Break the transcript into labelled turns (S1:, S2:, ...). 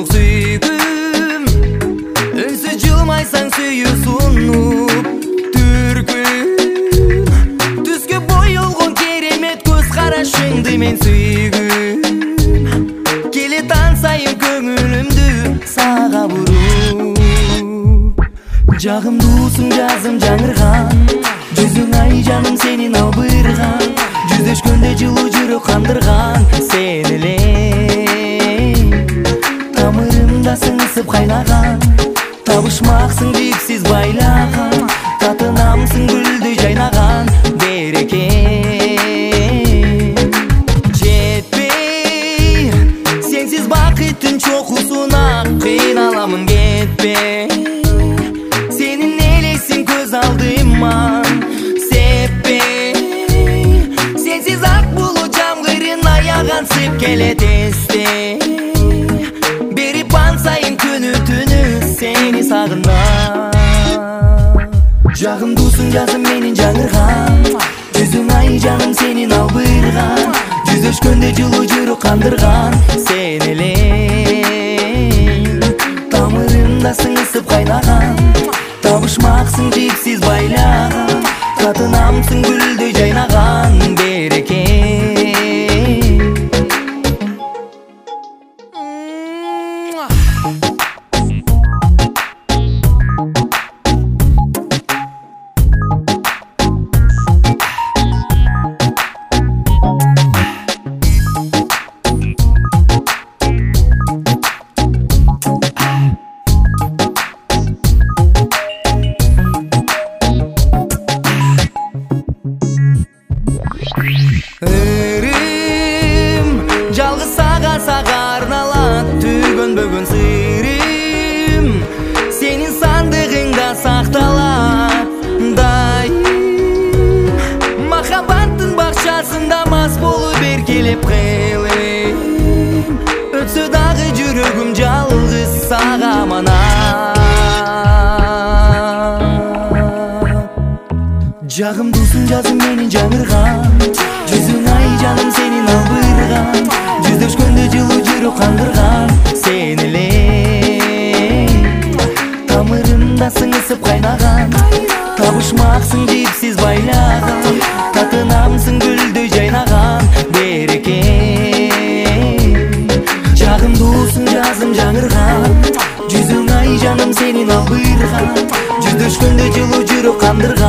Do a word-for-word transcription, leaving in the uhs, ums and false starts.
S1: жоқ сүйгім, үнсіз жылмайсаң сүйі сұнып түркім, түске боялған керемет көз қарашыңды мен сүйгім, келе тансайын көңілімді саға бұрып. Жағымдысың жазым жаңырған, жүзің ай жаным сенен албырған, жүздешкенде жылы жүрек қандырған сен эле. Тамырымда сыңысып қайнаған, табышмақсың жіпсіз байлаған, татынамсың гүлді жайнаған береке. Жетпей сенсіз бақыттың чоқусуна қиналамын кетпе, сенің елесің көз алдыман сеппе, сенсіз ақ бұлы жамғырын аяған сеп келет есте, беріп ансайын күні түні сені сағына. Жағымдысың жазым менен жаңырған, жүзің ай жаным сенен албырған, жүздешкенде жылы жүрек қандырған сен эле. Тамырымда сыңысып қайнаған, табышмақсың жіпсіз байлаған, татынамсың гүлді жайнаған береке. Өрім жалғыз саға саға арналат, түгөнбөгөн сырым сенің сандығыңда сақталат дайым. Махаббаттың бақшасында мас болып еркелеп қилым, өтсө дағы жүрегім жалғыз саға аманат. Жағымдысың жазым менен жаңырған, жүзің ай жаным сенен албырған, жүздешкенде жылы жүрек қандырған сен эле. Тамырымда сыңысып қайнаған, табышмақсың жіпсіз байлаған, татынамсың гүлді жайнаған береке. Жағымдысың жазым жаңырған, жүзің ай жаным сенен албырған, жүздешкенде жылы жүрек қандырған